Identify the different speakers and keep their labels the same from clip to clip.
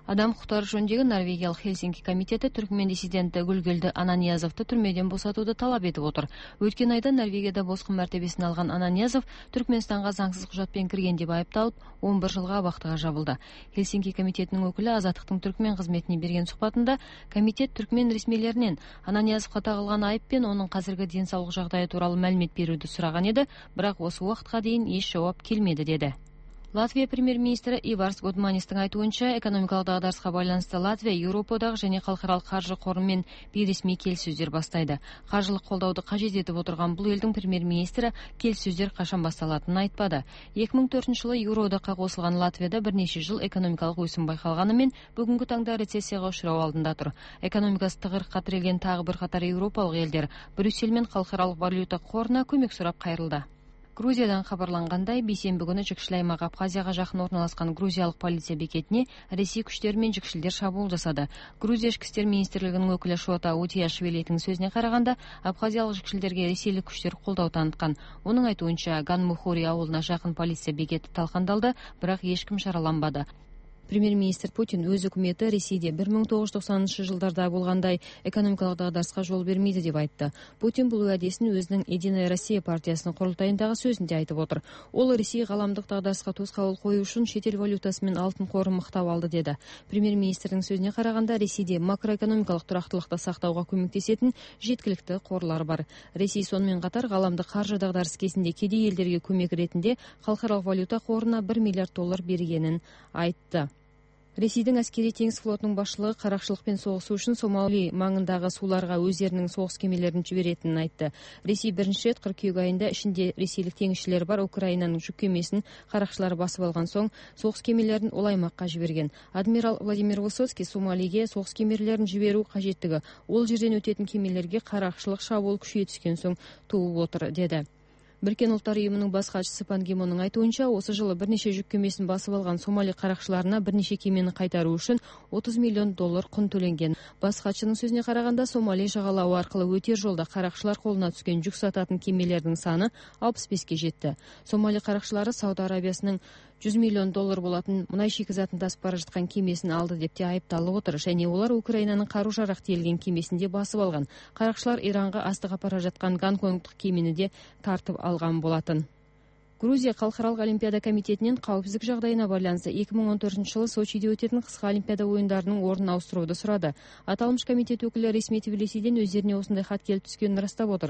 Speaker 1: Адам құқықтары жөніндегі Норвегиялық Хельсинки комитеті Түркмен диссиденті Гүлгелді Ананиязовты түрмеден босатуды талап етіп отыр. Өткен айда Норвегияда босқын мәртебесін алған Ананиязов Түркменстанға заңсыз құжатпен кірген деп айыпталып, 11 жылға абақтыға жабылды. Хельсинки комитетінің өкілі Азаттықтың Түркмен қызметіне берген сұхбатында комитет түркмен ресмилерінен Ананиязовқа тағылған айып пен оның қазіргі денсаулық жағдайы туралы мәлімет беруді сұраған еді, бірақ осы уақытқа дейін еш жауап келмеді деді. Латвия премьер-министрі Иварс Годманистің айтуынша, экономикалық дағдарысқа байланысты Латвия Еуропадағы және халықаралық қаржы қорымен бейресми келіссөздер бастайды. Қаржылық қолдауды қажет етіп отырған бұл елдің премьер-министрі келіссөздер қашан басталатынын айтпады. 2004 жылы еуроодаққа қосылған Латвияда бірнеше жыл экономикалық өсім байқалғанымен, бүгінгі таңда рецессияға ұшырау алдында тұр. Экономикасы тығырыққа тірелген тағы бірқатар еуропалық елдер Брюссель мен халықаралық валюта қорына көмек сұрап қайырылды. Грузиядан хабарланғандай, бейсенбі күні жүкшіл аймақ Абхазияға жақын орналасқан грузиялық полиция бекетіне Ресей күштері мен жүкшілдер шабуыл жасады. Грузия ішкі істер министрлігінің өкілі Шота Утияшвилидің сөзіне қарағанда, абхазиялық жүкшілдерге ресейлік күштер қолдау танытқан. Оның айтуынша, Ганмухури ауылына жақын полиция бекеті талқандалды, бірақ ешкім жараланбады. Премьер-министр Путин өз үкіметі Ресейде 1990 жылдарда болғандай экономикалық дағдарысқа жол бермейді деп айтты. Путин бұл уәдесін өзінің Единая Россия партиясының құрылтайындағы сөзінде айтып отыр. Ол Ресей ғаламдық дағдарысқа тосқауыл қою үшін шетел валютасы мен алтын қорын мықтап алды деді. Премьер-министрдің сөзіне қарағанда, Ресейде макроэкономикалық тұрақтылықты сақтауға көмектесетін жеткілікті қорлар бар. Ресей сонымен қатар ғаламдық қаржы дағдарысы кезінде кедей елдерге көмек ретінде халықаралық валюта қорына $1 миллиард бергенін айтты. Ресейдің әскери теңіз флотының басшылығы қарақшылықпен соғысу үшін Сомали маңындағы суларға өздерінің соғыс кемелерін жіберетінін айтты. Ресей бірінші рет қыркүйек айында ішінде ресейлік теңізшілер бар Украинаның жүк кемесін қарақшылар басып алған соң соғыс кемелерін ол аймаққа жіберген. Адмирал Владимир Высоцкий Сомалиге соғыс кемелерін жіберу қажеттігі ол жерден өтетін кемелерге қарақшылық шабуыл күшейе түскен соң туып отыр деді. Біріккен ұлттар ұйымының бас хатшысы Пан Ги Мунның айтуынша, осы жылы бірнеше жүк кемесін басып алған Сомали қарақшыларына бірнеше кемені қайтару үшін $30 миллион құн төленген. Бас хатшының сөзіне қарағанда, Сомали жағалауы арқылы өтер жолда қарақшылар қолына түскен жүк сататын кемелердің саны 65-ке жетті. Сомали қарақшылары Сауд Арабиясының $100 миллион болатын мұнай шикізатын тасып бара жатқан кемесін алды деп те айыпталып отыр, және олар Украинаның қару-жарақ тиелген кемесінде басып алған. Қарақшылар Иранға астық апара жатқан Гонконгтық кемені де тартып алған болатын. Грузия халықаралық олимпиада комитетінен қауіпсіздік жағдайына байланысты 2014 жылы Сочиде өтетін қысқы олимпиада ойындарының орнын ауыстыруды сұрады. Аталмыш комитет өкілі ресми Тбилисиден өздеріне осындай хат келіп түскенін растап отыр.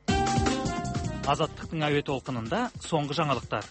Speaker 2: Азаттықтың әуе толқынында соңғы жаңалықтар.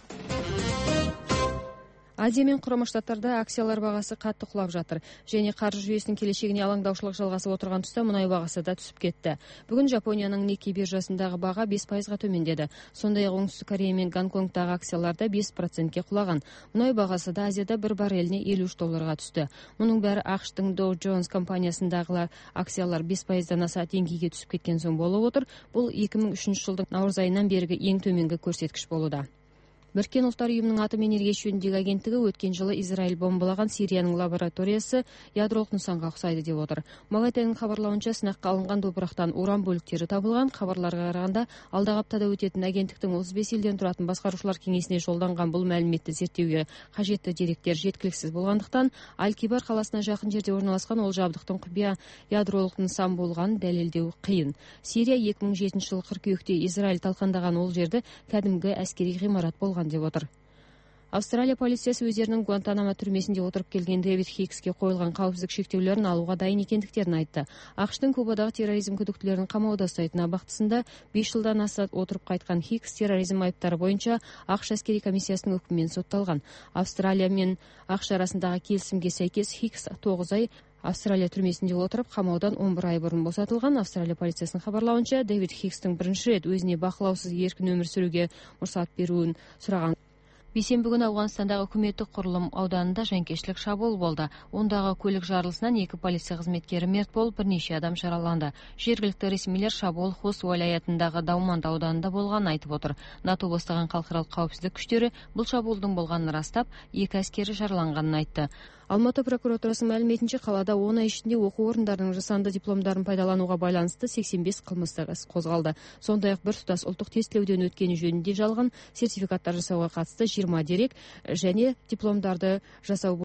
Speaker 1: Азия мен Құрама Штаттарда акциялар бағасы қатты құлап жатыр, және қаржы жүйесінің келешегіне алаңдаушылық жалғасып отырған тұста мұнай бағасы да түсіп кетті. Бүгін Жапонияның Никкей биржасындағы баға 5%-ға төмендеді. Сондай-ақ Оңтүстік Корея мен Гонконгтағы акцияларда 5%-ке құлаған. Мұнай бағасы да Азияда бір барреліне $53 түсті. Мұның бәрі ақш-тың Dow Jones компаниясындағылар акциялар 5%-дан аса деңгейге түсіп кеткен соң болып отыр. Бұл 2003 жылдың наурыз айынан бергі ең төменгі көрсеткіш болуда. Біріккен ұлттар ұйымының атом энергия жөніндегі агенттігі өткен жылы Израиль бомбалаған Сирияның лабораториясы ядролық нысанға ұқсайды деп отыр. Магатайның хабарлауынша, сынаққа алынған топырақтан уран бөліктері табылған. Хабарларға қарағанда, алдағы аптада өтетін агенттіктің 35 елден тұратын басқарушылар кеңесіне жолданған бұл мәліметті зерттеуге қажетті деректер жеткіліксіз болғандықтан, Аль-Кибар қаласына жақын жерде орналасқан ол жабдықтың құпия ядролық нысан болған дәлелдеу қиын. Сирия 2007 жылы қыркүйекте Израиль талқандаған ол жерді кәдімгі әскери ғимарат болған деп отыр. Австралия полициясы өздерінің Гуантанамо түрмесінде отырып келген Дэвид Хикске қойылған қауіпсіздік шектеулерін алуға дайын екендіктерін айтты. ақш-тың Кубадағы терроризм күдіктілерін қамауда ұстайтын абақтысында 5 жылдан аса отырып қайтқан Хикс терроризм айыптары бойынша ақш әскери комиссиясының үкімімен сотталған. Австралия мен ақш арасындағы келісімге сәйкес Хикс 9 ай Австралия түрмесінде отырып, қамаудан 11 ай бұрын босатылған. Австралия полициясының хабарлауынша, Дэвид Хикстің бірінші рет өзіне бақылаусыз еркін өмір сүруге мұрсат беруін сұраған. Бейсенбі күні Ауғанстандағы үкіметтік құрылым ауданында жанкештілік шабуыл болды. Ондағы көлік жарылысынан 2 полиция қызметкері мерт болып, бірнеше адам жараланды. Жергілікті ресмилер шабуыл Хус уәлаятындағы Дауманд ауданында болғанын айтып отыр. НАТО бастаған халықаралық қауіпсіздік күштері бұл шабуылдың болғанын растап, 2 әскері жараланғанын айтты. Алматы прокуратурасының мәліметінше, қалада 10 ай ішінде оқу орындарының жасанды дипломдарын пайдалануға байланысты 85 қылмыстық іс қозғалды. Сондай-ақ біртұтас ұлттық тестілеуден өткені жөнінде жалған сертификаттар жасауға қатысты 20 дерек және дипломдарды жасау